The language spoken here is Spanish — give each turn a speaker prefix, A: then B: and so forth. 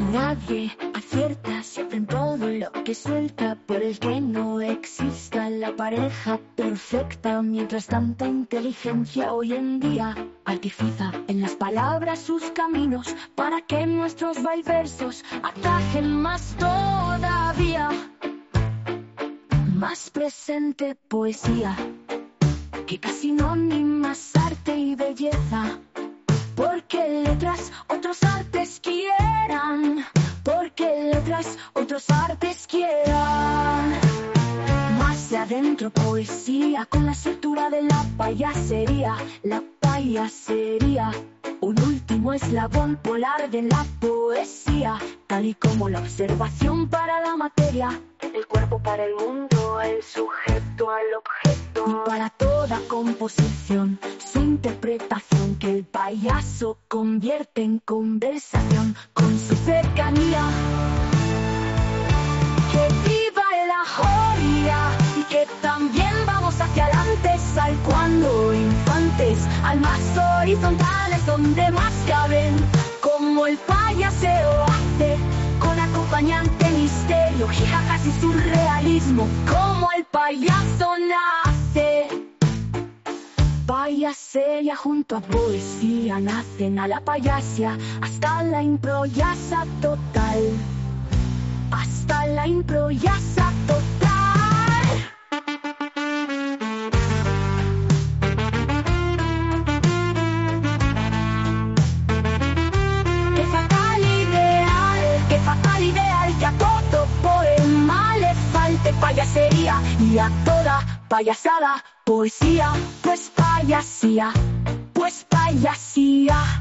A: Nadie acierta siempre en todo lo que suelta, por el que no exista la pareja perfecta. Mientras tanta inteligencia hoy en día artificia en las palabras sus caminos, para que nuestros versos atajen más todavía. Más presente poesía que casi sinónimas, arte y belleza. Porque letras otros artes quieran, porque letras otros artes quieran. Más de adentro poesía, con la soltura de la payasería. La payasería, un último eslabón polar de la poesía, tal y como la observación para la materia, el cuerpo para el mundo, el sujeto al objeto, y para toda composición su interpretación, que el payaso convierte en conversación con su cercanía. Que viva la joya y que también vamos hacia adelante, sal cuando infantes, almas horizontales donde más caben, como el payaseo hace, con acompañante misterio, jijajas y surrealismo, como el payaso nace. Payasería junto a poesía nacen a la payasia, hasta la improyasa total, hasta la improyasa total. Qué fatal ideal, que a todo poema le falte payasería, y a toda payasada poesía, pues payasía, pues payasía.